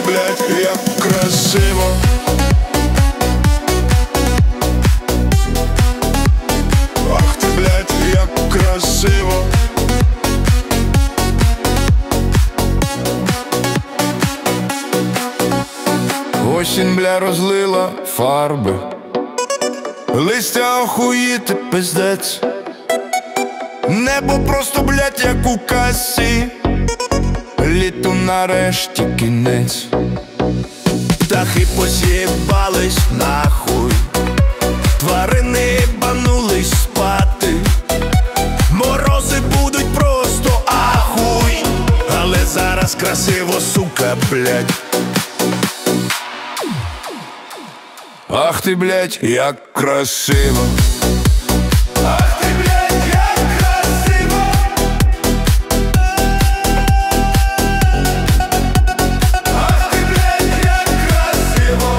блядь, як красиво. Ах ти, блядь, як красиво. Осінь, бля, розлила фарби, листя охуїти пиздець. Небо просто, блядь, як у касі, літу нарешті кінець. Птахи пос'єбались нахуй, тварини банулись спати. Морози будуть просто ахуй, але зараз красиво, сука, блядь. Ах ти, блядь, як красиво. Ах ти, блядь, як красиво. Ах ти, блядь, як красиво.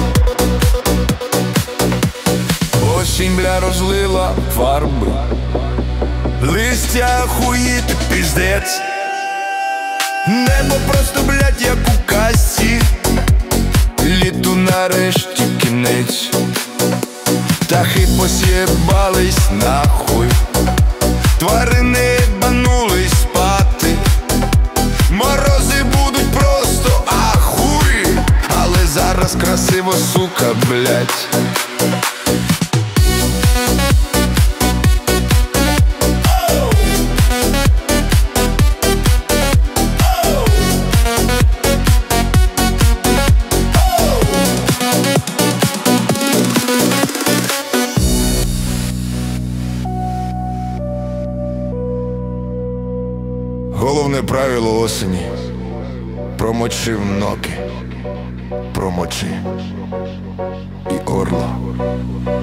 Осінь, бля, розлила фарби, листя охуїти пиздець. Небо просто, блядь, як у касі, літу нарешті кінець. Птахи пос'єбались нахуй, тварини банулись спати. Морози будуть просто ахуй, але зараз красиво, сука, блядь. Головне правило осені: промочи в ноги, промочи і орло.